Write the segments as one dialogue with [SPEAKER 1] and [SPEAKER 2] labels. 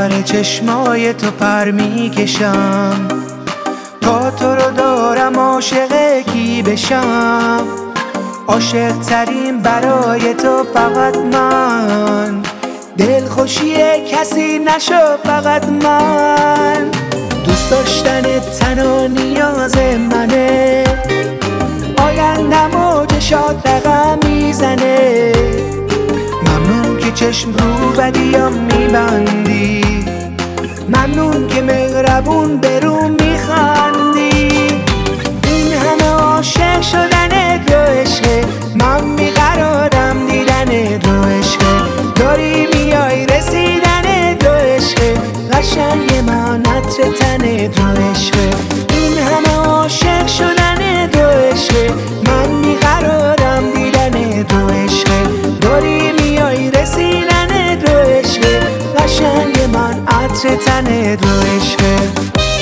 [SPEAKER 1] سر چشمای تو پر میکشم، تا تو رو دارم عاشق کی بشم. عاشق ترین برای تو فقط من، دل خوشی کسی نشو فقط من. دوست داشتن تنها نیاز منه، آیندم و چشات رقم میزنه. ممنون که چشم رو بدیام میبندی، ممنون که مهربون برون میخندی. این همه عاشق شدن تو عشقه، من بیقرارم دیدن تو عشقه. داری میای رسیدن تو عشقه، قشنگ من عطر تن تو عشقه. این همه عاشق شدن تو عشقه، من بیقرارم دیدن تو عشقه. داری میای رسیدن تو عشقه، قشنگ من عطر تن تو عشقه.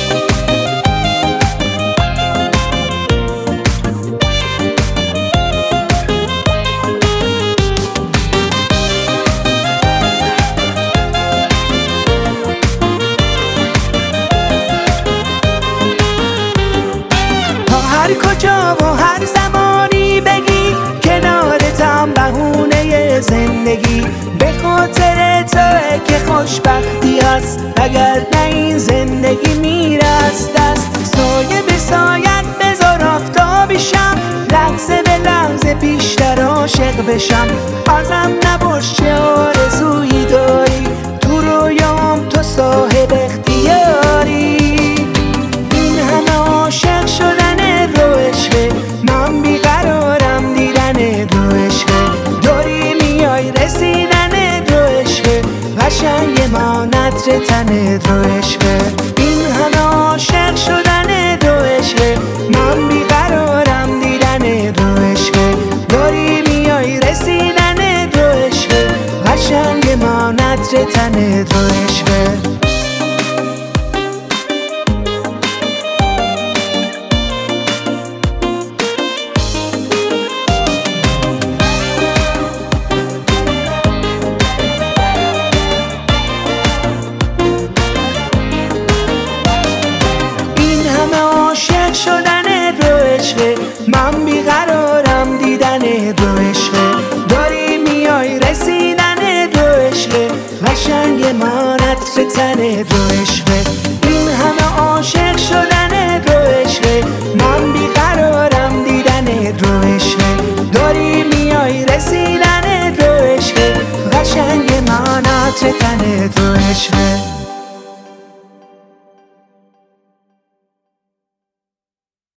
[SPEAKER 1] هر کجا و هر زمانی بگی، کنارتم بهونه زندگی. به خاطر توئه که خوشبختی هست، اگر نه این زندگی میره از دست. سایه به سایت بذار آفتابیشم، لحظه به لحظه بیشتر عاشق بشم. ازم نباش چه آرزویی داری، تو رویام تو صاحب اختیاری. این همه عاشق شدن تو عشقه، من بیقرارم دیدن تو عشقه. داری میای رسیدن تو عشقه، قشنگ من عطر تن تو عشقه. این همه عاشق شدن تو عشقه، من بیقرارم دیدن تو عشقه. داری میای رسیدن تو عشقه، قشنگ من عطر تن تو عشقه. عاشق شدن تو عشقه، من بیقرارم دیدن تو عشقه. داری میای رسیدن تو عشقه، قشنگ من عطر تن تو عشقه. این همه عاشق شدن تو عشقه، من بیقرارم دیدن تو عشقه. داری میای رسیدن تو عشقه، قشنگ من عطر تن تو عشقه.